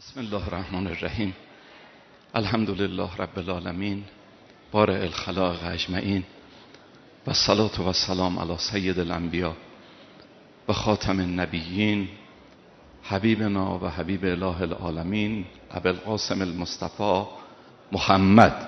بسم الله الرحمن الرحیم. الحمد لله رب العالمین بارئ الخلائق اجمعین و الصلاة و السلام علی سید الانبیاء و خاتم النبیین حبیبنا و حبیب اله العالمین ابی القاسم المصطفى محمد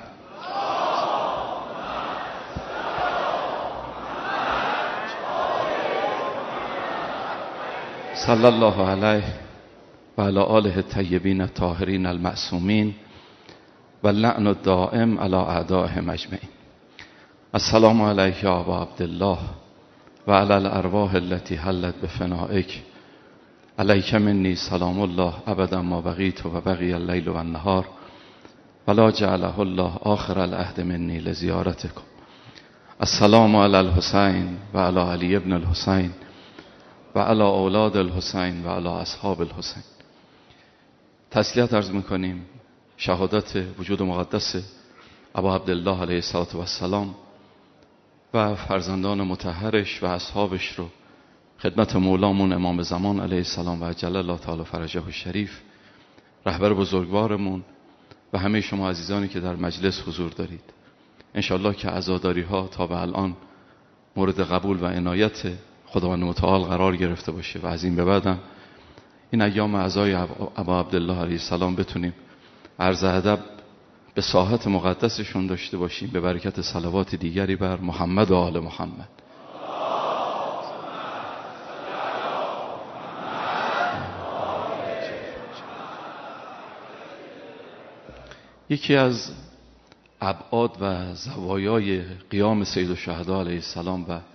صلی الله علیه و علی آله الطیبین الطاهرین المعصومین و اللعن الدائم علی اعدائهم اجمعین. السلام علیک یا ابا عبدالله و علی الارواح التي حلت بفنائک. علیک منی سلام الله ابدا ما بقیت و بقی اللیل و النهار ولا جعله الله آخر العهد منی لزیارتکم. السلام علی الحسین و علی علی ابن الحسین و علی اولاد الحسین و علی اصحاب الحسین. تسلیت عرض میکنیم شهادت وجود مقدس ابا عبدالله علیه السلام و فرزندان مطهرش و اصحابش رو خدمت مولامون امام زمان علیه السلام و عجل الله تعالی فرجه الشریف، رهبر بزرگوارمون و همه شما عزیزانی که در مجلس حضور دارید. انشالله که عزاداری ها تا به الان مورد قبول و عنایت خداوند متعال قرار گرفته باشه و از این به بعدم این ایام عزای ابا عبدالله علیه السلام بتونیم عرض ادب به ساحت مقدسشون داشته باشیم به برکت صلوات دیگری بر محمد و آل محمد. یکی از ابعاد و زوایای قیام سید الشهدا علیه السلام و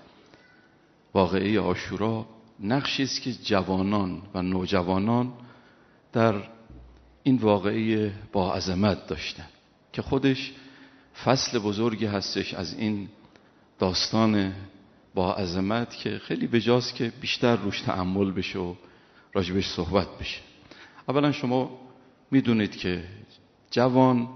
واقعه عاشورا نقشی است که جوانان و نوجوانان در این واقعه با عظمت داشتن که خودش فصل بزرگی هستش از این داستان با عظمت که خیلی بجاست که بیشتر روش تأمل بشه و راجبش صحبت بشه. اولا شما میدونید که جوان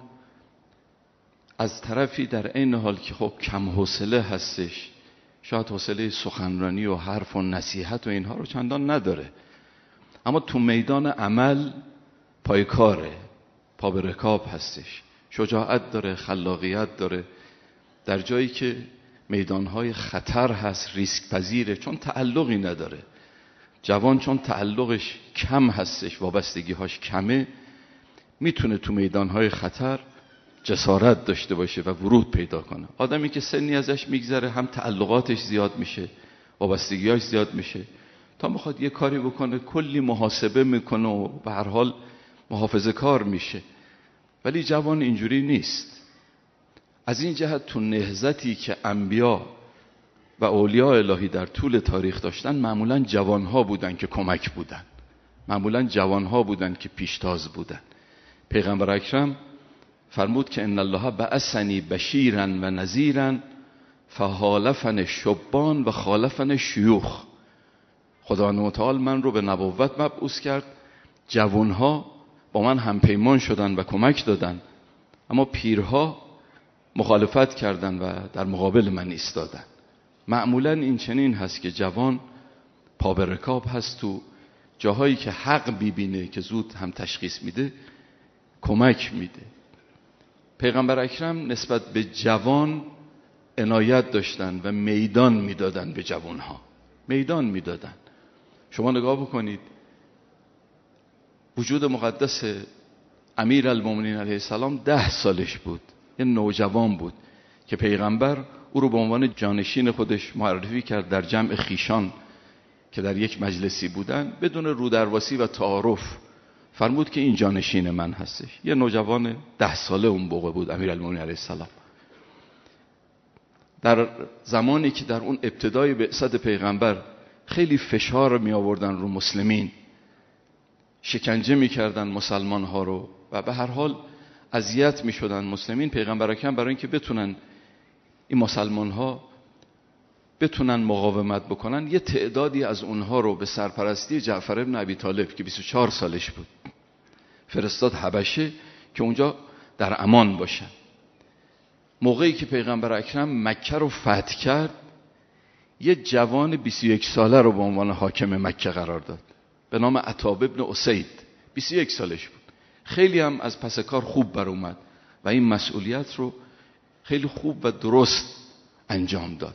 از طرفی در عین حال که خب کم حوصله هستش، شاید حوصله سخنرانی و حرف و نصیحت و اینها رو چندان نداره، اما تو میدان عمل پایکاره، پا به رکاب هستش، شجاعت داره، خلاقیت داره. در جایی که میدانهای خطر هست ریسک پذیره، چون تعلقی نداره. جوان چون تعلقش کم هستش، وابستگیهاش کمه، میتونه تو میدانهای خطر جسارت داشته باشه و ورود پیدا کنه. آدمی که سنی ازش میگذره هم تعلقاتش زیاد میشه، وابستگیاش زیاد میشه، تا میخواد یه کاری بکنه کلی محاسبه میکنه و به هر حال محافظه کار میشه. ولی جوان اینجوری نیست. از این جهت تو نهضتی که انبیا و اولیاء الهی در طول تاریخ داشتن معمولا جوانها بودن که کمک بودن، معمولا جوانها بودن که پیشتاز بودن. پیغمبر اکرم فرمود که ان الله بعثنی بشیرا و نذیرا فخالفنی الشبان و خالفنی الشیوخ. خداوند متعال من رو به نبوت مبعوث کرد، جوانها با من همپیمان شدن و کمک دادن، اما پیرها مخالفت کردن و در مقابل من ایستادن. معمولا این چنین هست که جوان پا به رکاب هست، تو جاهایی که حق بیبینه که زود هم تشخیص میده کمک میده. پیغمبر اکرم نسبت به جوان عنایت داشتن و میدان میدادن به جوانها، میدان میدادن. شما نگاه بکنید وجود مقدس امیر المومنین علیه السلام 10 سالش بود، یه نوجوان بود که پیغمبر او رو به عنوان جانشین خودش معرفی کرد در جمع خیشان که در یک مجلسی بودن، بدون رودرواسی و تعارف فرمود که این جانشین من هستش. یه نوجوان 10 ساله اون موقع بود امیر المومنین علیه السلام. در زمانی که در اون ابتدای بعثت پیغمبر خیلی فشار می آوردن رو مسلمین، شکنجه می کردن مسلمان ها رو و به هر حال اذیت می شدن مسلمین، پیغمبر اکرم برای اینکه بتونن این مسلمان ها بتونن مقاومت بکنن، یه تعدادی از اونها رو به سرپرستی جعفر ابن ابی طالب که 24 سالش بود فرستاد حبشه که اونجا در امان باشن. موقعی که پیغمبر اکرم مکه رو فتح کرد، یه جوان 21 ساله رو به عنوان حاکم مکه قرار داد به نام عتاب ابن اسید. 21 سالش بود. خیلی هم از پس کار خوب بر اومد و این مسئولیت رو خیلی خوب و درست انجام داد.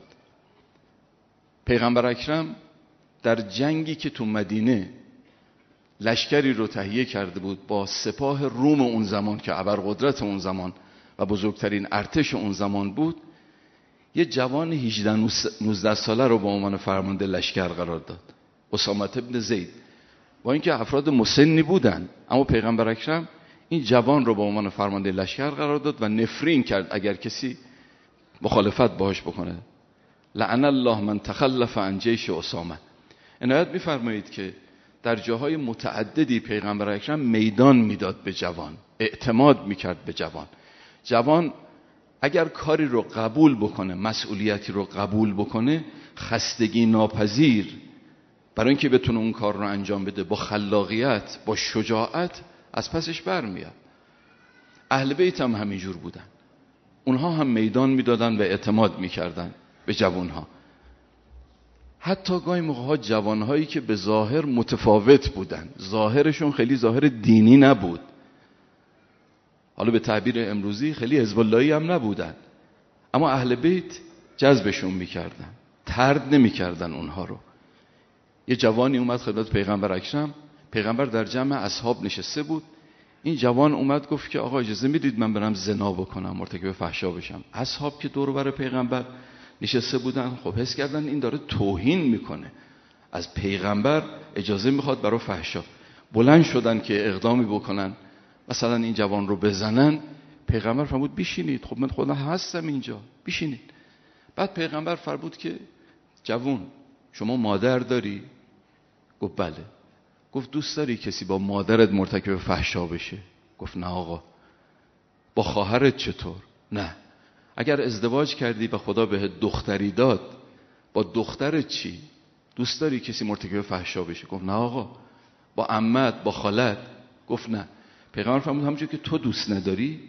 پیغمبر اکرم در جنگی که تو مدینه لشکری رو تهیه کرده بود با سپاه روم اون زمان که ابرقدرت اون زمان و بزرگترین ارتش اون زمان بود، یه جوان 18-19 ساله رو به عنوان فرمانده لشکر قرار داد، اسامه بن زید. با اینکه افراد مسنی بودن، اما پیغمبر اکرم این جوان رو به عنوان فرمانده لشکر قرار داد و نفرین کرد اگر کسی مخالفت باهاش بکنه. لعن الله من تخلف عن جیش اسامه. عنایت می‌فرمایید که در جاهای متعددی پیغمبر اکرم میدان میداد به جوان، اعتماد میکرد به جوان. جوان اگر کاری رو قبول بکنه، مسئولیتی رو قبول بکنه، خستگی ناپذیر برای اینکه بتونه اون کار رو انجام بده، با خلاقیت، با شجاعت از پسش برمیاد. اهل بیت هم همینجور بودن، اونها هم میدان میدادن و اعتماد میکردن به جوانها. حتی گاهی موقع‌ها جوانهایی که به ظاهر متفاوت بودن، ظاهرشون خیلی ظاهر دینی نبود، حالا به تعبیر امروزی خیلی حزب اللهی هم نبودن، اما اهل بیت جذبشون میکردن، طرد نمیکردن اونها رو. یه جوانی اومد خدمت پیغمبر اکرم، پیغمبر در جمع اصحاب نشسته بود، این جوان اومد گفت که آقا اجازه میدید من برم زنا بکنم، مرتکب فحشا بشم. اصحاب که دور و بر پیغمبر نشسته بودن، خب حس کردن این داره توهین میکنه، از پیغمبر اجازه میخواد برای فحشا. بلند شدن که اقدامی بکنن، مثلا این جوان رو بزنن. پیغمبر فرمود بشینید، خب من خودم هستم اینجا، بشینید. بعد پیغمبر فرمود که جوان شما مادر داری؟ گفت بله. گفت دوست داری کسی با مادرت مرتکب فحشا بشه؟ گفت نه آقا. با خواهرت چطور؟ نه. اگر ازدواج کردی و خدا بهت دختری داد، با دخترت چی؟ دوست داری کسی مرتکب فحشا بشه؟ گفت نه آقا. با عمت، با خالت؟ گفت نه. پیغمبر فرمود همونجور که تو دوست نداری،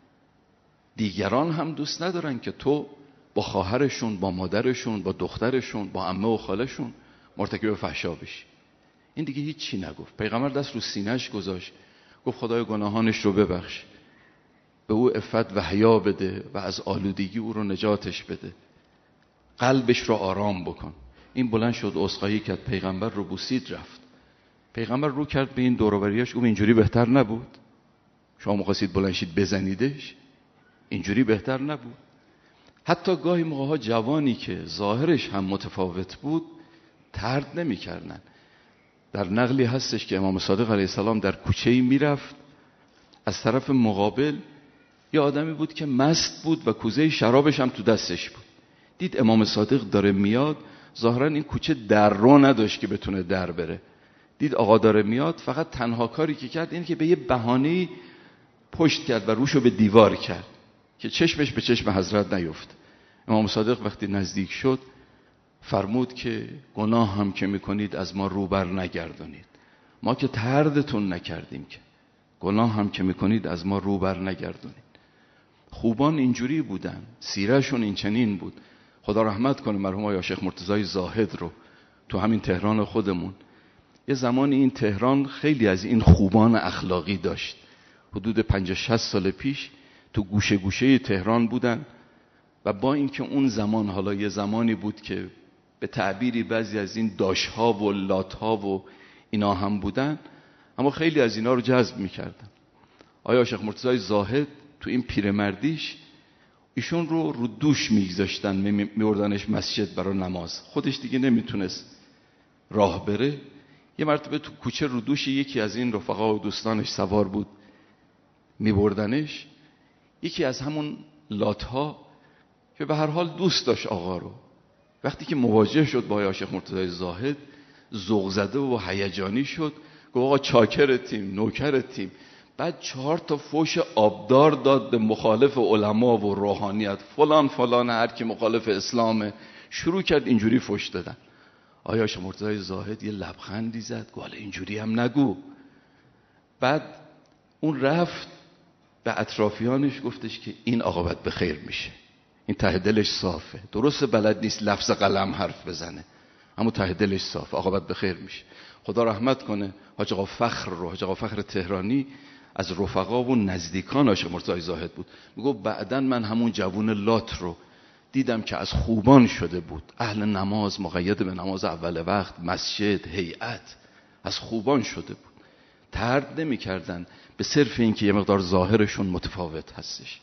دیگران هم دوست ندارن که تو با خواهرشون، با مادرشون، با دخترشون، با عمه و خالشون مرتکب فحشا بشی. این دیگه هیچ چی نگفت. پیغمبر دست رو سینه‌اش گذاشت، گفت خدای گناهانش رو ببخش، به او عفت و حیا بده و از آلودگی او رو نجاتش بده، قلبش رو آرام بکن. این بلند شد عذرخواهی کرد، پیغمبر رو بوسید رفت. پیغمبر رو کرد به این دور و بریاش، گفت اینجوری بهتر نبود؟ شما می‌خواستید بلند شید بزنیدش؟ اینجوری بهتر نبود؟ حتی گاهی موقع‌ها جوانی که ظاهرش هم متفاوت بود طرد نمی‌کردن. در نقلی هستش که امام صادق علیه السلام در کوچه‌ای میرفت، از طرف مقابل یه آدمی بود که مست بود و کوزه شرابش هم تو دستش بود. دید امام صادق داره میاد، ظاهرا این کوچه در رو نداشت که بتونه در بره. دید آقا داره میاد، فقط تنها کاری که کرد اینه که به یه بهانه‌ای پشت کرد و روشو به دیوار کرد که چشمش به چشم حضرت نیفت. امام صادق وقتی نزدیک شد فرمود که گناه هم که میکنید از ما رو بر نگردونید، ما که طردتون نکردیم، که گناه هم که میکنید از ما رو بر نگردونید. خوبان اینجوری بودن، سیرهشون این چنین بود. خدا رحمت کنه مرحوم آقای شیخ مرتضی زاهد رو تو همین تهران خودمون. یه زمانی این تهران خیلی از این خوبان اخلاقی داشت. حدود 50-60 سال پیش تو گوشه گوشه تهران بودن و با اینکه اون زمان حالا یه زمانی بود که به تعبیری بعضی از این داشها و لاتها و اینا هم بودن، اما خیلی از اینا رو جذب میکردن. آیا شیخ مرتضی زاهد تو این پیرمردیش ایشون رو دوش میگذاشتن، میوردنش مسجد برای نماز. خودش دیگه نمیتونست راه بره. یه مرتبه تو کوچه رو دوش یکی از این رفقا و دوستانش سوار بود، میبردنش. یکی از همون لاتها که به هر حال دوست داشت آقا رو، وقتی که مواجه شد با شیخ مرتضی زاهد ذوق زده و هیجانی شد، گفت آقا چاکرتیم، نوکرتیم. بعد 4 تا فوش آبدار داد به مخالف علما و روحانیت، فلان فلان، هر کی مخالف اسلامه. شروع کرد اینجوری فوش دادن. آیا شیخ مرتضی زاهد یه لبخندی زد، گفت اینجوری هم نگو. بعد اون رفت به اطرافیانش گفتش که این عاقبت به خیر میشه، این ته دلش صافه، درسته بلد نیست لفظ قلم حرف بزنه، اما ته دلش صافه، عاقبت به خیر میشه. خدا رحمت کنه حاج آقا فخر رو، حاج آقا فخر تهرانی از رفقا و نزدیکان آقای مرتضی زاهد بود. میگفت بعداً من همون جوون لات رو دیدم که از خوبان شده بود، اهل نماز، مقید به نماز اول وقت، مسجد، هیئت، از خوبان شده بود. ترد نمی کردن به صرف این که یه مقدار ظاهرشون متفاوت هستش.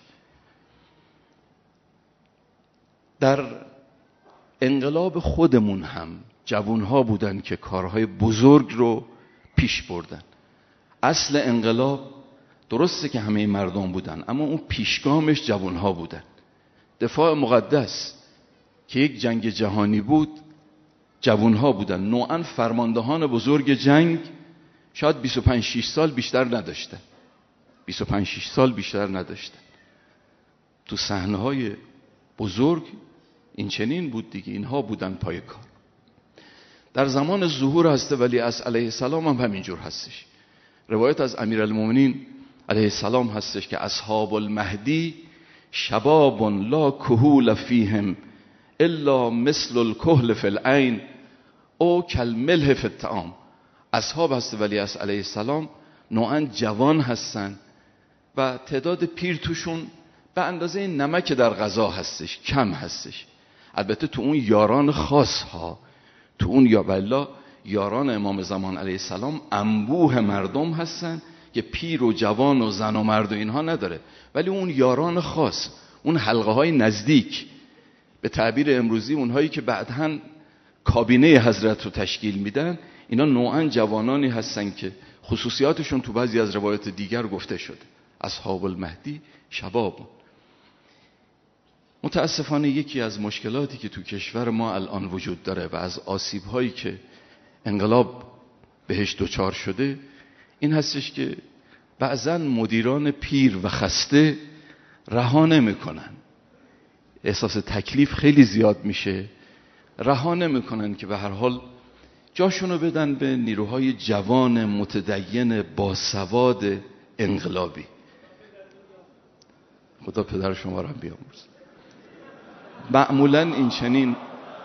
در انقلاب خودمون هم جوانها بودن که کارهای بزرگ رو پیش بردن. اصل انقلاب درسته که همه مردم بودن، اما اون پیشگامش جوانها بودن. دفاع مقدس که یک جنگ جهانی بود، جوانها بودن. نوعاً فرماندهان بزرگ جنگ شاید 25-6 سال بیشتر نداشتن. 25-6 سال بیشتر نداشتن. تو صحنه‌های بزرگ این چنین بود دیگه، اینها بودن پای کار. در زمان ظهور حضرت ولیعصر علیه السلام هم همینجور هستش. روایت از امیرالمومنین علیه السلام هستش که اصحاب المهدی شباب لا کهول فیهم الا مثل الکهل فی العین او کالملح فی الطعام. اصحاب حضرت ولیعصر علیه السلام نوعاً جوان هستن و تعداد پیر توشون به اندازه نمک در غذا هستش، کم هستش. البته تو اون یاران خاص ها، تو اون یا بلا یاران امام زمان علیه السلام انبوه مردم هستن که پیر و جوان و زن و مرد و اینها نداره، ولی اون یاران خاص، اون حلقه های نزدیک، به تعبیر امروزی اونهایی که بعداً کابینه حضرت رو تشکیل میدن، اینا نوعاً جوانانی هستن که خصوصیاتشون تو بعضی از روایت دیگر گفته شده. اصحاب المهدی شباب. متاسفانه یکی از مشکلاتی که تو کشور ما الان وجود داره و از آسیب‌هایی که انقلاب بهش دچار شده این هستش که بعضن مدیران پیر و خسته رها نمی‌کنن. احساس تکلیف خیلی زیاد میشه، رها نمی‌کنن که به هر حال جاشونو بدن به نیروهای جوان متدین باسواد انقلابی. خدا پدر شما را بیامرزه. معمولاً این چنین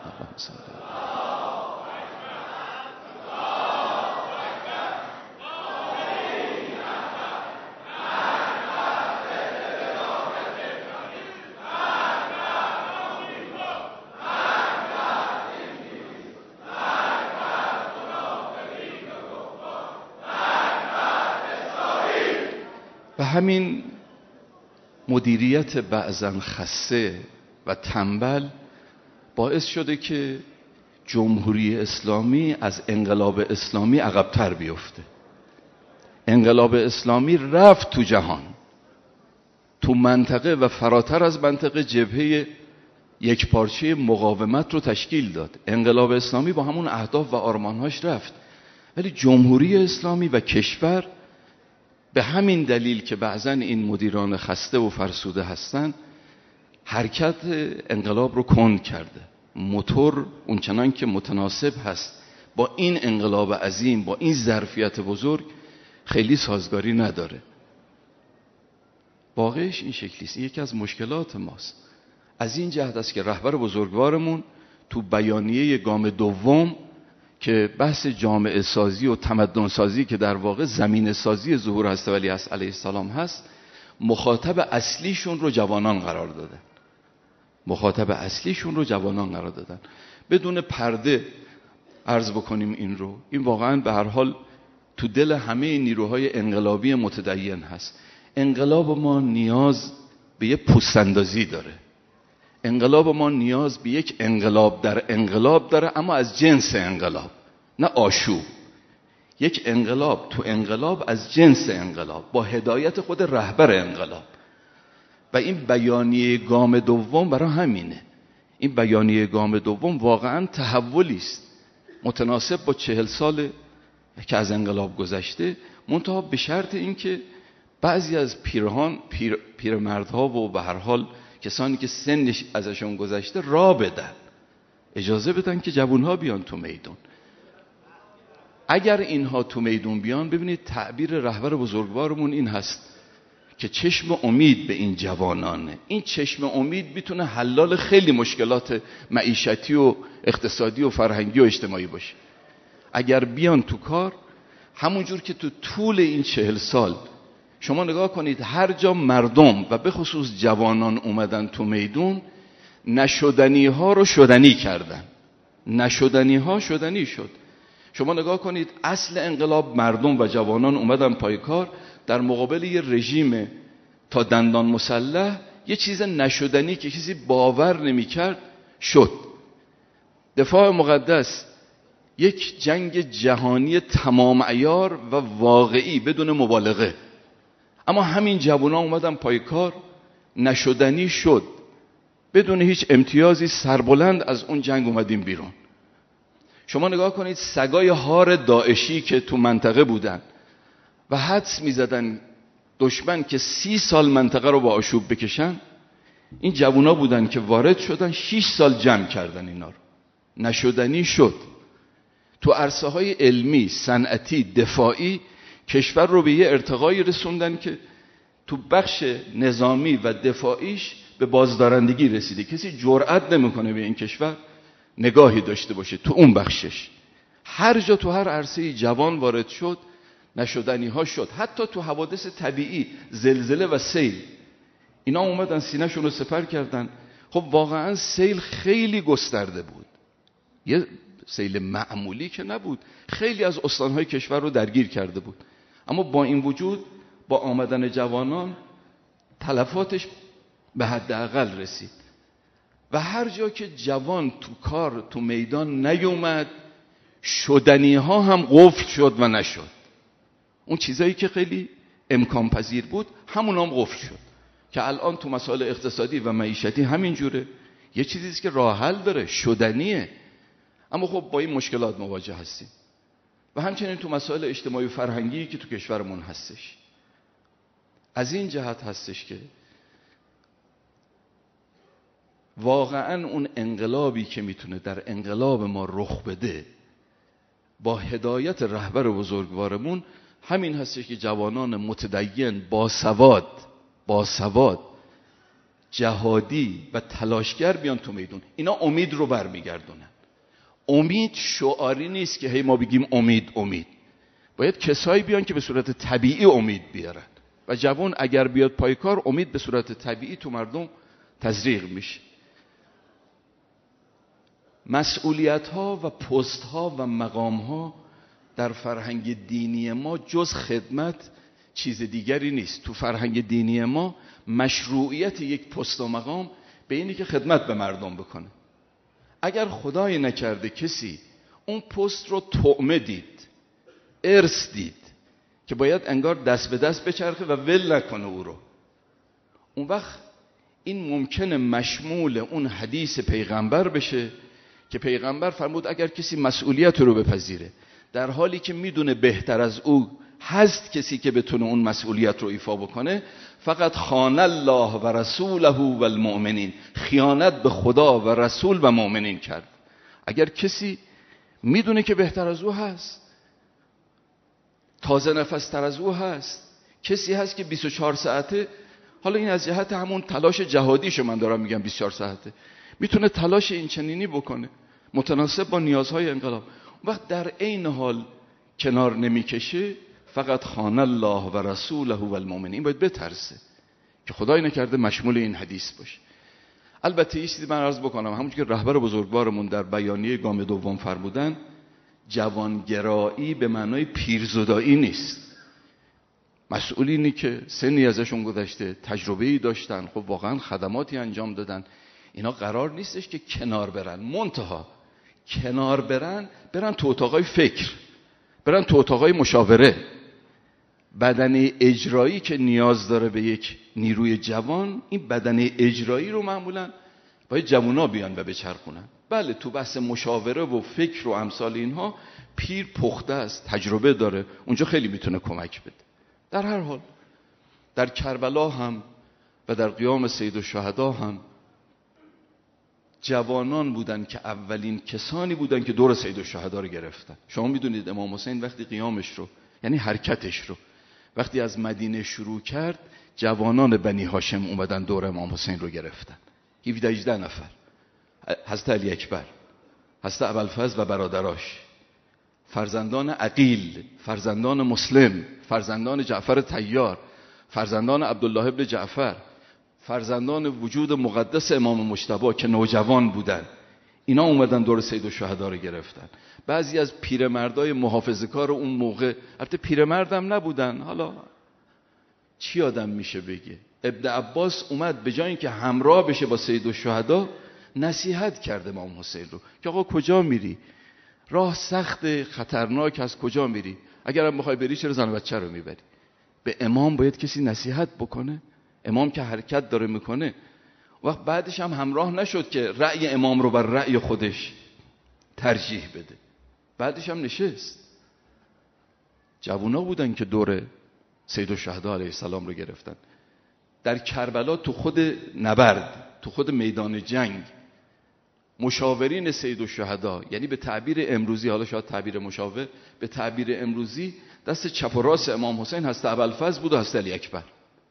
و همین مدیریت بعضاً خسته و تنبل باعث شده که جمهوری اسلامی از انقلاب اسلامی عقب‌تر بیفته. انقلاب اسلامی رفت تو جهان، تو منطقه و فراتر از منطقه جبهه یک پارچه مقاومت رو تشکیل داد. انقلاب اسلامی با همون اهداف و آرمانهاش رفت، ولی جمهوری اسلامی و کشور به همین دلیل که بعضاً این مدیران خسته و فرسوده هستن حرکت انقلاب رو کند کرده. موتور اونچنان که متناسب هست با این انقلاب عظیم، با این ظرفیت بزرگ، خیلی سازگاری نداره. واقعش این شکلیست. یکی از مشکلات ماست. از این جهت است که رهبر بزرگوارمون تو بیانیه گام دوم که بحث جامعه سازی و تمدن سازی که در واقع زمین سازی ظهور حضرت ولیعصر علیه السلام هست، مخاطب اصلیشون رو جوانان قرار دادن. مخاطب اصلیشون رو جوانان قرار دادن. بدون پرده عرض بکنیم این رو، این واقعا به هر حال تو دل همه نیروهای انقلابی متدین هست. انقلاب ما نیاز به یک پوست‌اندازی داره. انقلاب ما نیاز به یک انقلاب در انقلاب داره، اما از جنس انقلاب، نه آشوب. یک انقلاب تو انقلاب از جنس انقلاب، با هدایت خود رهبر انقلاب. و این بیانیه گام دوم برای همینه. این بیانیه گام دوم واقعا تحولی است متناسب با 40 سال که از انقلاب گذشته، منتها به شرط اینکه بعضی از پیرمردها و به هر حال کسانی که سنش ازشون گذشته راه بدن، اجازه بدن که جوانها بیان تو میدون. اگر اینها تو میدون بیان، ببینید تعبیر رهبر بزرگوارمون این هست که چشم امید به این جوانانه. این چشم امید میتونه حلال خیلی مشکلات معیشتی و اقتصادی و فرهنگی و اجتماعی باشه. اگر بیان تو کار، همونجور که تو طول این 40 سال شما نگاه کنید هر جا مردم و به خصوص جوانان اومدن تو میدون، نشدنی ها رو شدنی کردن، نشدنی ها شدنی شد. شما نگاه کنید اصل انقلاب مردم و جوانان اومدن پای کار، در مقابل یه رژیم تا دندان مسلح، یه چیز نشدنی که کسی باور نمی‌کرد شد. دفاع مقدس یک جنگ جهانی تمام عیار و واقعی بدون مبالغه، اما همین جوانان اومدن پای کار، نشدنی شد، بدون هیچ امتیازی سربلند از اون جنگ اومدیم بیرون. شما نگاه کنید سگای هار داعشی که تو منطقه بودن و حدس میزدن دشمن که 30 سال منطقه رو با آشوب بکشن، این جوونا بودن که وارد شدن 6 سال جمع کردن اینا رو. نشدنی شد. تو عرصه های علمی، صنعتی، دفاعی کشور رو به یه ارتقایی رسوندن که تو بخش نظامی و دفاعیش به بازدارندگی رسیده. کسی جرئت نمیکنه به این کشور نگاهی داشته باشه تو اون بخشش. هر جا تو هر عرصه جوان وارد شد، نشدنی ها شد. حتی تو حوادث طبیعی، زلزله و سیل، اینا اومدن سینه‌شون رو سپر کردن. خب واقعا سیل خیلی گسترده بود، یه سیل معمولی که نبود، خیلی از استانهای کشور رو درگیر کرده بود. اما با این وجود با آمدن جوانان تلفاتش به حداقل رسید. و هر جا که جوان تو کار، تو میدان نیومد، شدنی ها هم قفل شد و نشد. اون چیزایی که خیلی امکان پذیر بود همون هم قفل شد، که الان تو مسائل اقتصادی و معیشتی همین جوره. یه چیزیست که راه حل داره، شدنیه، اما خب با این مشکلات مواجه هستیم. و همچنین تو مسائل اجتماعی و فرهنگی که تو کشورمون هستش. از این جهت هستش که واقعا اون انقلابی که میتونه در انقلاب ما رخ بده با هدایت رهبر بزرگوارمون همین هستش که جوانان متدین باسواد جهادی و تلاشگر بیان تو میدون. اینا امید رو برمیگردونن. امید شعاری نیست که هی ما بگیم امید. باید کسایی بیان که به صورت طبیعی امید بیارن و جوان اگر بیاد پای کار، امید به صورت طبیعی تو مردم تزریق میشه. مسئولیت ها و پست ها و مقام ها در فرهنگ دینی ما جز خدمت چیز دیگری نیست. تو فرهنگ دینی ما مشروعیت یک پست و مقام به اینی که خدمت به مردم بکنه. اگر خدای نکرده کسی اون پست رو طعمه دید، ارث دید که باید انگار دست به دست بچرخه و ول نکنه او رو، اون وقت این ممکنه مشمول اون حدیث پیغمبر بشه که پیغمبر فرمود اگر کسی مسئولیت رو بپذیره در حالی که میدونه بهتر از او هست کسی که بتونه اون مسئولیت رو ایفا بکنه، فقط خان الله و رسوله و المؤمنین، خیانت به خدا و رسول و مؤمنین کرد. اگر کسی میدونه که بهتر از او هست، تازه نفس تر از او هست، کسی هست که 24 ساعته، حالا این از جهت همون تلاش جهادیشو من دارم میگم 24 ساعته، میتونه تلاش این چنینی بکنه متناسب با نیازهای انقلاب، وقت در عین حال کنار نمیکشه، فقط خان الله و رسوله و المؤمنین، باید بترسه که خدای نکرده مشمول این حدیث باشه. البته یه چیزی من عرض بکنم، همونجور که رهبر بزرگوارمون در بیانیه گام دوم فرمودن، جوانگرایی به معنای پیرزدایی نیست. مسئولینی که سنی ازشون گذشته، تجربه‌ای داشتن، خب واقعا خدماتی انجام دادن، اینا قرار نیستش که کنار برن. منتها کنار برن تو اتاقای فکر، برن تو اتاقای مشاوره. بدنه اجرایی که نیاز داره به یک نیروی جوان، این بدنه اجرایی رو معمولا باید جوونا بیان و بچرخونن. بله تو بحث مشاوره و فکر و امثال اینها پیر پخته است، تجربه داره، اونجا خیلی میتونه کمک بده. در هر حال در کربلا هم و در قیام سید الشهدا هم جوانان بودن که اولین کسانی بودن که دور سید الشهدا رو گرفتن. شما میدونید امام حسین وقتی قیامش رو، یعنی حرکتش رو، وقتی از مدینه شروع کرد، جوانان بنی هاشم اومدن دور امام حسین رو گرفتن، 17-18 نفر، حضرت علی اکبر، حضرت ابوالفضل و برادراش، فرزندان عقیل، فرزندان مسلم، فرزندان جعفر طیار، فرزندان عبدالله ابن جعفر، فرزندان وجود مقدس امام مجتبی که نوجوان بودن، اینا اومدن دور سیدالشهدا رو گرفتن. بعضی از پیرمردای محافظه‌کار اون موقع، البته پیرمردم نبودن، حالا چی آدم میشه بگه، ابن عباس اومد به جای اینکه همراه بشه با سیدالشهدا نصیحت کرده امام حسین رو که آقا کجا میری؟ راه سخت، خطرناک، از کجا میری؟ اگرم میخوای بری چرا زن و بچه رو میبری؟ به امام باید کسی نصیحت بکنه. امام که حرکت داره میکنه. وقت بعدش هم همراه نشد که رأی امام رو بر رأی خودش ترجیح بده. بعدش هم نشست. جوونا بودن که دور سیدالشهدا علیه السلام رو گرفتن. در کربلا تو خود نبرد، تو خود میدان جنگ، مشاورین سیدالشهدا، یعنی به تعبیر امروزی، حالا شاید تعبیر مشاور، به تعبیر امروزی دست چپ و راست امام حسین هست ابوالفضل بود و هست علی اکبر.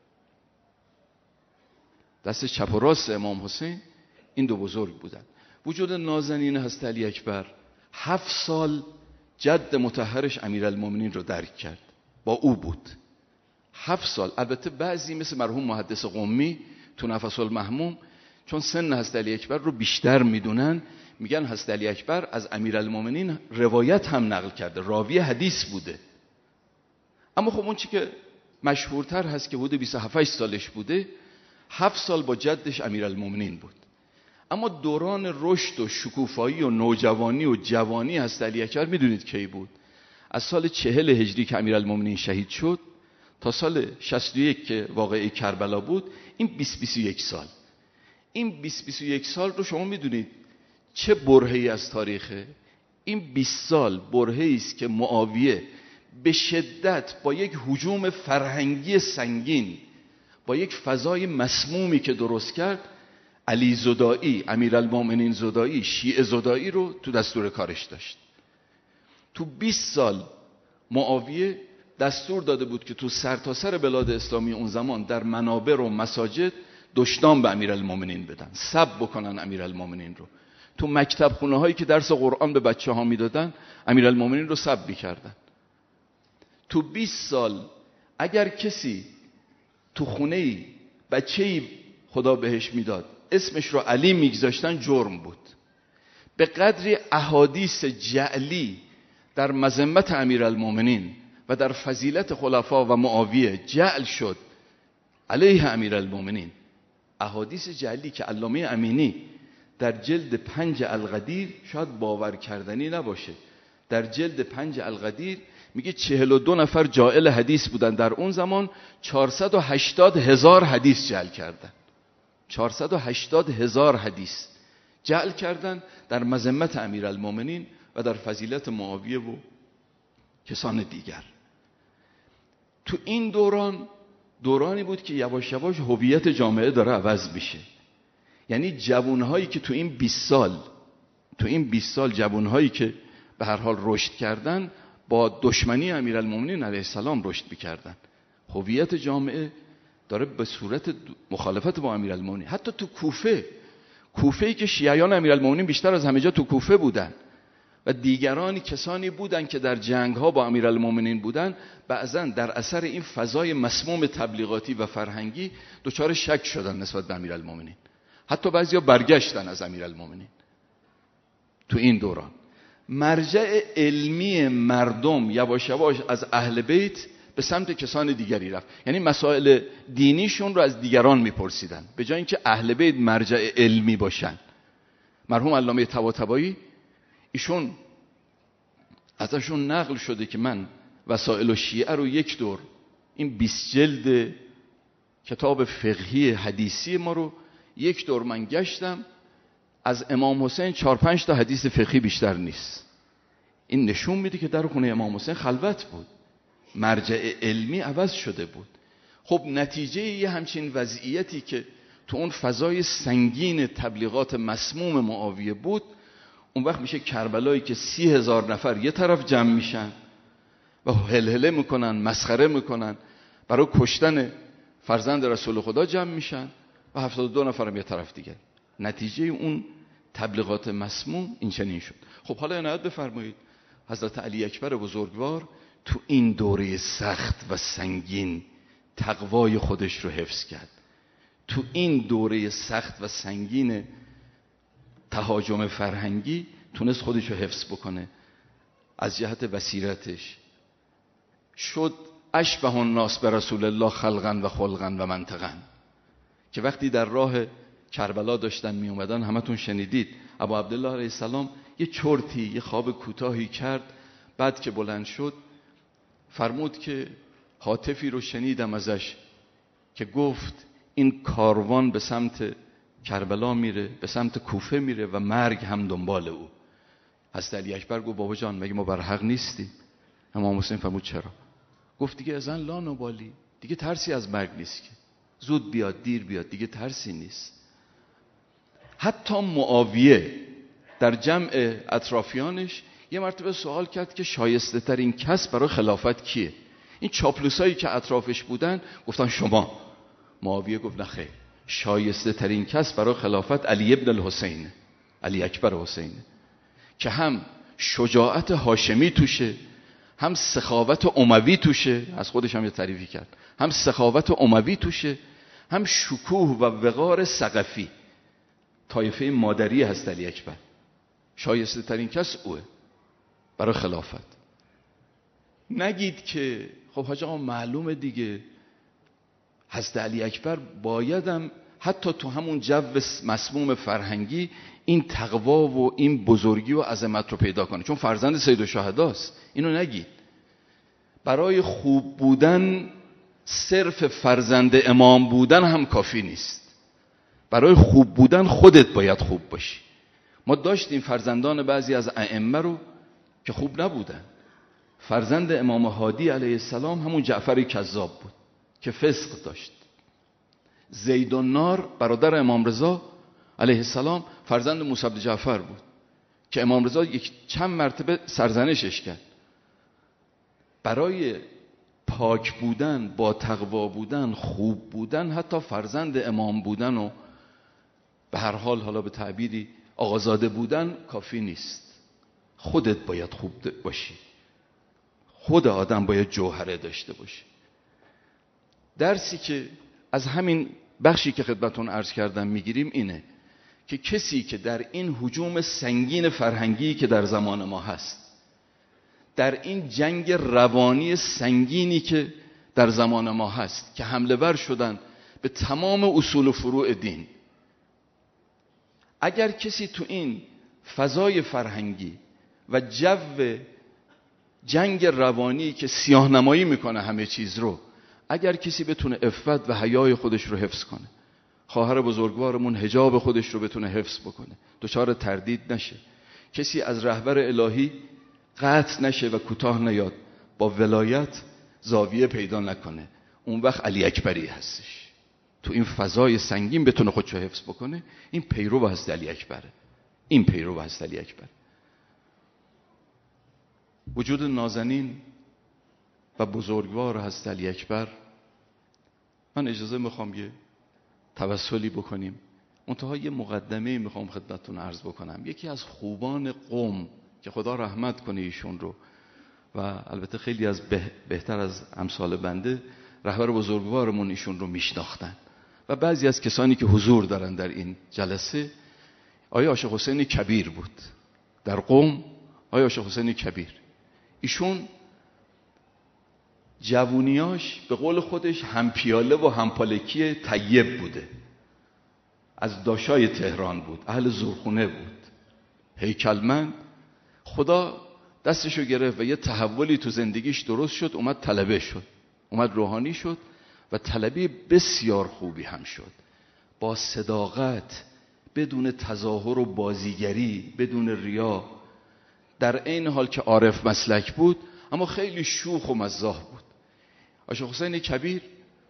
دست چپ و راست امام حسین این دو بزرگ بودن. وجود نازنین هست علی اکبر 7 سال جد مطهرش امیرالمومنین رو درک کرد، با او بود 7 سال. البته بعضی مثل مرحوم محدث قمی تو نفس المحموم چون سن هست علی اکبر رو بیشتر میدونن، میگن هست علی اکبر از امیرالمومنین روایت هم نقل کرده، راوی حدیث بوده. اما خب اون چی که مشهورتر هست که حدود 27 سالش بوده، 7 سال با جدش امیرالمومنین بود. اما دوران رشد و شکوفایی و نوجوانی و جوانی هست علی اکبر میدونید کی بود؟ از سال 40 هجری که امیرالمومنین شهید شد تا سال 61 که واقعه کربلا بود، این 20-21 سال. این 20-21 سال رو شما میدونید چه برهه‌ای از تاریخه؟ این 20 سال برهه‌ای است که معاویه به شدت با یک هجوم فرهنگی سنگین، با یک فضای مسمومی که درست کرد، علی زدائی، امیرالمومنین زدائی، شیعه زدائی رو تو دستور کارش داشت. تو 20 سال معاویه دستور داده بود که تو سرتاسر بلاد اسلامی اون زمان در منابر و مساجد دشنام به امیرالمومنین بدن، سب بکنن امیرالمومنین رو. تو مکتب خونه هایی که درس قرآن به بچه ها میدادن امیرالمومنین رو سب میکردن. تو 20 سال اگر کسی تو خونه‌ای بچه‌ای خدا بهش میداد اسمش رو علی میگذاشتن جرم بود. به قدری احادیث جعلی در مذمت امیرالمومنین و در فضیلت خلفا و معاویه جعل شد علیه امیرالمومنین، احادیث جعلی که علامه امینی در جلد 5 القدیر، شاید باور کردنی نباشه، در جلد 5 القدیر میگه 42 نفر جاعل حدیث بودن در اون زمان، 480,000 حدیث جعل کردن. 480,000 حدیث جعل کردن در مذمت امیرالمومنین و در فضیلت معاویه و کسان دیگر. تو این دورانی بود که یواش یواش هویت جامعه داره عوض میشه. یعنی جوانهایی که تو این 20 سال جوانهایی که به هر حال رشد کردن با دشمنی امیرالمومنین علیه السلام رشد میکردن. هویت جامعه داره به صورت مخالفت با امیرالمومنین. حتی تو کوفه‌ای که شیعیان امیرالمومنین بیشتر از همه جا تو کوفه بودن و دیگرانی کسانی بودن که در جنگ‌ها با امیرالمومنین بودن، بعضاً در اثر این فضای مسموم تبلیغاتی و فرهنگی دچار شک شدن نسبت به امیرالمومنین. حتی بعضیا برگشتن از امیرالمومنین. تو این دوران مرجع علمی مردم یواش یواش از اهل بیت به سمت کسان دیگری رفت. یعنی مسائل دینیشون رو از دیگران میپرسیدن به جای اینکه اهل بیت مرجع علمی باشن. مرحوم علامه طباطبایی ایشون ازشون نقل شده که من وسائل الشیعه رو یک دور، این 20 جلد کتاب فقهی حدیثی ما رو یک دور من گشتم، از امام حسین 4-5 تا حدیث فقهی بیشتر نیست. این نشون میده که در خونه امام حسین خلوت بود، مرجع علمی عوض شده بود. خب نتیجه یه همچین وضعیتی که تو اون فضای سنگین تبلیغات مسموم معاویه بود، اون وقت میشه کربلایی که 30,000 نفر یه طرف جمع میشن و هلهله میکنن، مسخره میکنن، برای کشتن فرزند رسول خدا جمع میشن و 72 نفرم یه طرف دیگه. نتیجه اون تبلیغات مسموم این چنین شد. خب حالا عنایت بفرمایید، حضرت علی اکبر بزرگوار تو این دوره سخت و سنگین تقوای خودش رو حفظ کرد. تو این دوره سخت و سنگین تهاجم فرهنگی تونست خودش رو حفظ بکنه. از جهت بصیرتش شد اشبه الناس به رسول الله خلقا و خلقا و منطقا، که وقتی در راه کربلا داشتن می اومدن همتون شنیدید ابا عبدالله علیه السلام یه چرتی، یه خواب کوتاهی کرد. بعد که بلند شد فرمود که هاتفی رو شنیدم ازش که گفت این کاروان به سمت کربلا میره، به سمت کوفه میره و مرگ هم دنبال او. حضرت علی اکبر گفت بابا جان مگه ما بر حق نیستیم؟ امام حسین فرمود چرا؟ گفت دیگه ازن لا نبالی، دیگه ترسی از مرگ نیست که، زود بیاد دیر بیاد دیگه ترسی نیست. حتی معاویه در جمع اطرافیانش یه مرتبه سوال کرد که شایسته ترین کس برای خلافت کیه؟ این چاپلوسایی که اطرافش بودن گفتن شما. معاویه گفت نه خیر، شایسته ترین کس برای خلافت علی ابن الحسین، علی اکبر حسین، که هم شجاعت هاشمی توشه، هم سخاوت اموی توشه، از خودش هم یه تعریفی کرد، هم سخاوت اموی توشه، هم شکوه و وقار ثقفی، طایفه مادری هست علی اکبر. شایسته ترین کس اوه برای خلافت. نگید که خب حاج آقا معلومه دیگه حضرت علی اکبر بایدم حتی تو همون جو مسموم فرهنگی این تقوا و این بزرگی و عظمت رو پیدا کنه، چون فرزند سیدالشهداست. اینو نگید. برای خوب بودن صرف فرزند امام بودن هم کافی نیست. برای خوب بودن خودت باید خوب باشی. ما داشتیم فرزندان بعضی از ائمه رو که خوب نبودن. فرزند امام هادی علیه السلام همون جعفر کذاب بود که فسق داشت. زید النار برادر امام رضا علیه السلام فرزند موسی بن جعفر بود که امام رضا چند مرتبه سرزنشش کرد. برای پاک بودن، با تقوا بودن، خوب بودن، حتی فرزند امام بودن و به هر حال حالا به تعبیری آقازاده بودن کافی نیست. خودت باید خوب باشی. خود آدم باید جوهره داشته باشه. درسی که از همین بخشی که خدمتون عرض کردم میگیریم اینه که کسی که در این هجوم سنگین فرهنگی که در زمان ما هست، در این جنگ روانی سنگینی که در زمان ما هست که حمله ور شدن به تمام اصول و فروع دین، اگر کسی تو این فضای فرهنگی و جو جنگ روانی که سیاه‌نمایی میکنه همه چیز رو، اگر کسی بتونه عفت و حیای خودش رو حفظ کنه، خواهر بزرگوارمون حجاب خودش رو بتونه حفظ بکنه، دچار تردید نشه، کسی از رهبر الهی قطع نشه و کوتاه نیاد، با ولایت زاویه پیدا نکنه، اون وقت علی اکبری هستش. تو این فضای سنگین بتونه خودشو حفظ بکنه، این پیرو حضرت علی اکبره. این پیرو حضرت علی اکبر. وجود نازنین و بزرگوار حضرت علی اکبر، من اجازه میخوام یه توسلی بکنیم. منتها یه مقدمه میخوام خدمتتون عرض بکنم. یکی از خوبان قوم که خدا رحمت کنه ایشون رو، و البته خیلی از بهتر از امثال بنده رهبر بزرگوارمون ایشون رو میشناختن و بعضی از کسانی که حضور دارن در این جلسه، آیا عاشق حسین کبیر بود در قوم. آیا عاشق حسین کبیر ایشون جوونیاش به قول خودش هم پیاله و هم پالکی طیب بوده. از داشای تهران بود، اهل زورخونه بود، هیکلمند. خدا دستشو گرفت و یه تحولی تو زندگیش درست شد، اومد طلبه شد، اومد روحانی شد و طلبه بسیار خوبی هم شد، با صداقت، بدون تظاهر و بازیگری، بدون ریا، در عین حال که عارف مسلک بود اما خیلی شوخ و مزاح بود. عاشق حسین کبیر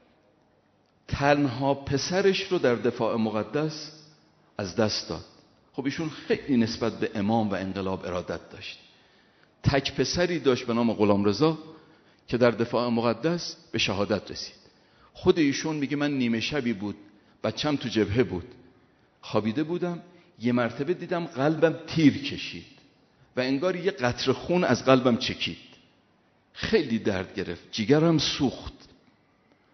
تنها پسرش رو در دفاع مقدس از دست داد. خب ایشون خیلی نسبت به امام و انقلاب ارادت داشت. تک پسری داشت به نام غلامرضا که در دفاع مقدس به شهادت رسید. خود ایشون میگه من نیمه شبی بود، بچم تو جبهه بود، خوابیده بودم، یه مرتبه دیدم قلبم تیر کشید و انگار یه قطره خون از قلبم چکید. خیلی درد گرفت، جیگرم سوخت.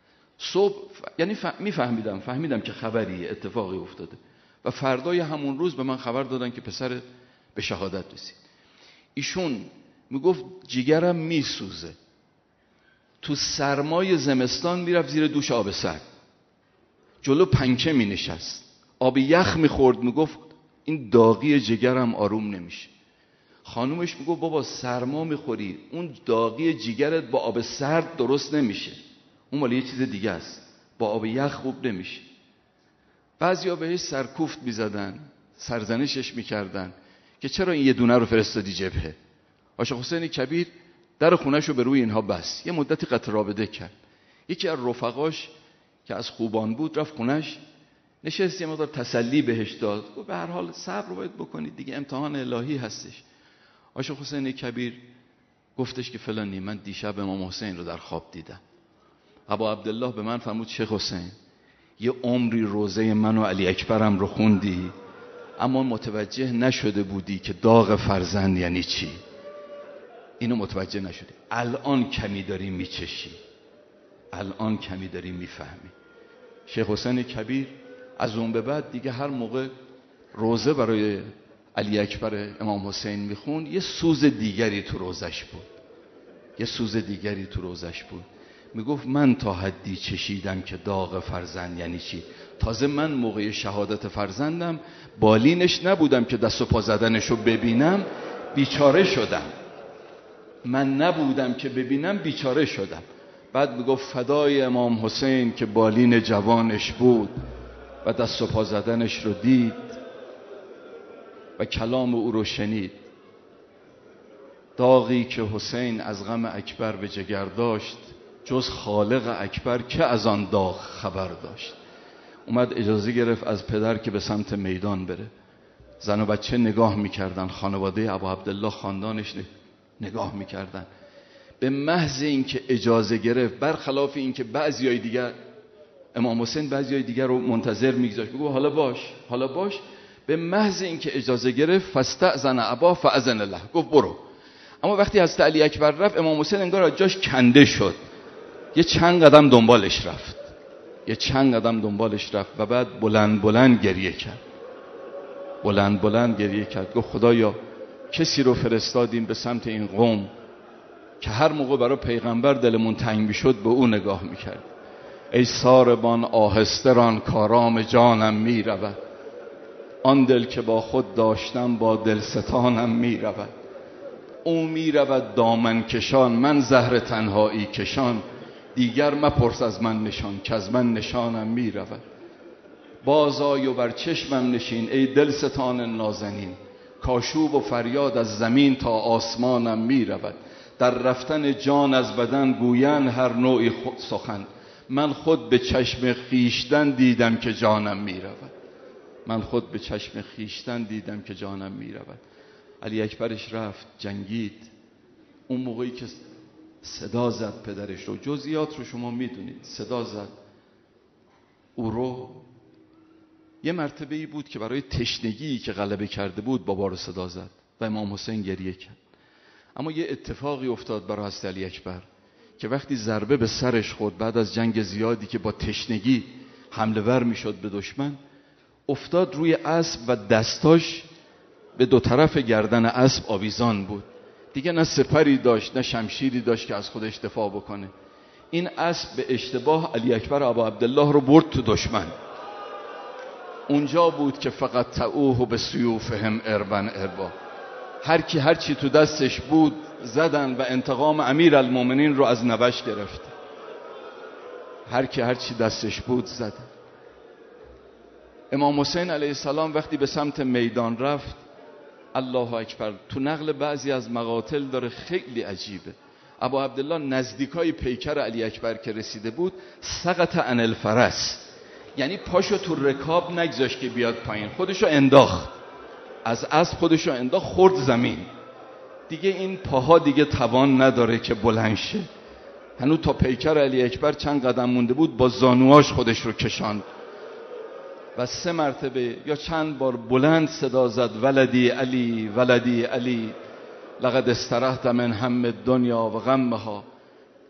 صبح یعنی فهمیدم که خبری اتفاقی افتاده و فردای همون روز به من خبر دادن که پسر به شهادت رسید. ایشون میگفت جیگرم میسوزه، تو سرمای زمستان میرفت زیر دوش آب سرد، جلو پنکه مینشست، آب یخ میخورد، میگفت این داغی جگرم آروم نمیشه. خانومش میگفت بابا سرما میخوری، اون داغی جگرت با آب سرد درست نمیشه، اون مال یه چیز دیگه است، با آب یخ خوب نمیشه. بعضیا بهش سرکوفت میزدن، سرزنشش میکردن که چرا این یه دونه رو فرستادی جبهه. عاشق حسین کبیر در خونش رو به روی اینها بست، یه مدتی قطع رابطه کرد. یکی از رفقاش که از خوبان بود رفت خونش نشست، یه مقدار تسلی بهش داد، گفت به هر حال صبر رو باید بکنید دیگه، امتحان الهی هستش. عاشق حسین کبیر گفتش که فلانی من دیشب امام حسین رو در خواب دیدم. ابا عبدالله به من فرمود شیخ حسین یه عمری روزه من و علی اکبرم رو خوندی اما متوجه نشده بودی که داغ فرزند یعنی چی. اینو متوجه نشدی، الان کمی داری میچشی، الان کمی داری میفهمی. شیخ حسین کبیر از اون به بعد دیگه هر موقع روزه برای علی اکبر امام حسین میخوند یه سوز دیگری تو روزش بود، یه سوز دیگری تو روزش بود. میگفت من تا حدی چشیدم که داغ فرزند یعنی چی. تازه من موقع شهادت فرزندم بالینش نبودم که دست و پا زدنشو ببینم، بیچاره شدم. من نبودم که ببینم، بیچاره شدم. بعد میگفت فدای امام حسین که بالین جوانش بود و دست و پا زدنش رو دید و کلام او رو شنید. داغی که حسین از غم اکبر به جگر داشت جز خالق اکبر که از آن داغ خبر داشت. اومد اجازه گرفت از پدر که به سمت میدان بره. زن و بچه نگاه میکردن، خانواده ابا عبدالله خاندانش نگاه میکردن. به محض اینکه اجازه گرفت، برخلاف اینکه بعضیای دیگر امام حسین بعضیای دیگر رو منتظر میگذاشت بگو حالا باش حالا باش، به محض اینکه اجازه گرفت فاستأذن ابا فاذن الله، گفت برو. اما وقتی حضرت علی اکبر رفت امام حسین انگار از جاش کنده شد، یه چند قدم دنبالش رفت، یه چند قدم دنبالش رفت و بعد بلند بلند گریه کرد، بلند بلند گریه کرد. گفت خدایا کسی رو فرستادیم به سمت این قوم که هر موقع برای پیغمبر دلمون تنگ میشد به او نگاه میکرد. ای ساربان آهستران کارام جانم میرود، آن دل که با خود داشتم با دلستانم میرود. او میرود دامن کشان من زهر تنهایی کشان، دیگر مپرس از من نشان که از من نشانم میرود. بازآی و بر چشمم نشین ای دلستان نازنین، کاشوب و فریاد از زمین تا آسمانم میرود. در رفتن جان از بدن گویند هر نوعی سخن، من خود به چشم خیشتن دیدم که جانم میرود، من خود به چشم خیشتن دیدم که جانم میرود. علی اکبرش رفت جنگید. اون موقعی که صدا زد پدرش رو، جزئیات رو شما میدونید، صدا زد او رو. یه مرتبه‌ای بود که برای تشنگی که غلبه کرده بود بابا رو صدا زد و امام حسین گریه کرد. اما یه اتفاقی افتاد برای حضرت علی اکبر که وقتی ضربه به سرش خورد بعد از جنگ زیادی که با تشنگی حمله ور میشد به دشمن، افتاد روی اسب و دستاش به دو طرف گردن اسب آویزان بود. دیگه نه سپری داشت نه شمشیری داشت که از خودش دفاع بکنه. این اسب به اشتباه علی اکبر ابا عبدالله رو برد تو دشمن. اونجا بود که فقط تعوه به سیوفهم اربن اربا، هر کی هر چی تو دستش بود زدن و انتقام امیر المومنین رو از نبش گرفت. هر کی هر چی دستش بود زدن. امام حسین علیه السلام وقتی به سمت میدان رفت، الله اکبر، تو نقل بعضی از مقاتل داره خیلی عجیبه. ابا عبدالله نزدیکای پیکر علی اکبر که رسیده بود سقط عن الفرس، یعنی پاشو تو رکاب نگذاشت که بیاد پایین، خودشو انداخت از اسب، خودشو انداخت خورد زمین. دیگه این پاها دیگه توان نداره که بلند شه. هنوز تا پیکر علی اکبر چند قدم مونده بود با زانواش خودش رو کشاند و 3 مرتبه یا چند بار بلند صدا زد ولدی علی ولدی علی لقد استرحت من هم الدنیا و غمها.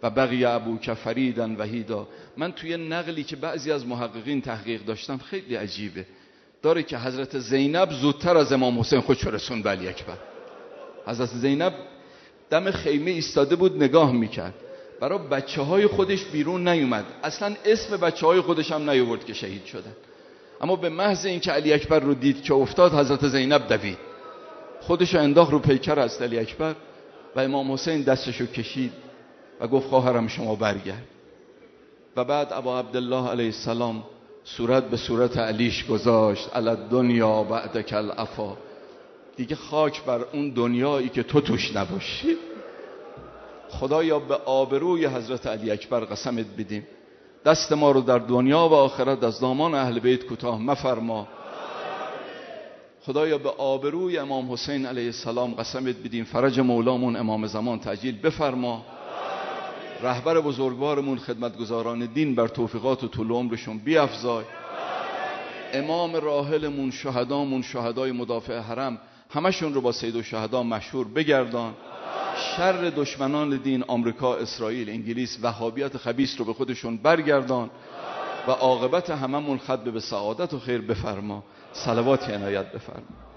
و بقی ابوک فریدا وحیدا. من توی نقلی که بعضی از محققین تحقیق داشتم خیلی عجیبه، داره که حضرت زینب زودتر از امام حسین خودش رسوند به علی اکبر. حضرت زینب دم خیمه ایستاده بود نگاه میکرد، برای بچه های خودش بیرون نیومد، اصلا اسم بچه های خودش هم نیاورد که شهید شدن. اما به محض اینکه علی اکبر رو دید که افتاد، حضرت زینب دوید خودش انداخت رو پیکر از علی اکبر و امام حسین دستشو کشید و گفت خواهرم شما برگرد. و بعد ابا عبدالله علیه السلام صورت به صورت علیش گذاشت، علی دنیا بعدک العفا، دیگه خاک بر اون دنیایی که تو توش نباشی. خدایا به آبروی حضرت علی اکبر قسمت بدیم دست ما رو در دنیا و آخرت از دامان اهل بیت کوتاه مفرما. خدایا به آبروی امام حسین علیه السلام قسمت بدیم فرج مولامون امام زمان تعجیل بفرما. رهبر بزرگوارمون خدمتگزاران دین بر توفیقات و طول عمرشون بیفزای. امام راحلمون شهدامون شهدای مدافع حرم همشون رو با سید الشهدا مشهور بگردان. شر دشمنان دین آمریکا، اسرائیل، انگلیس، وهابیت خبیث رو به خودشون برگردان و عاقبت هممون ختم به سعادت و خیر بفرما. صلوات عنایت بفرما.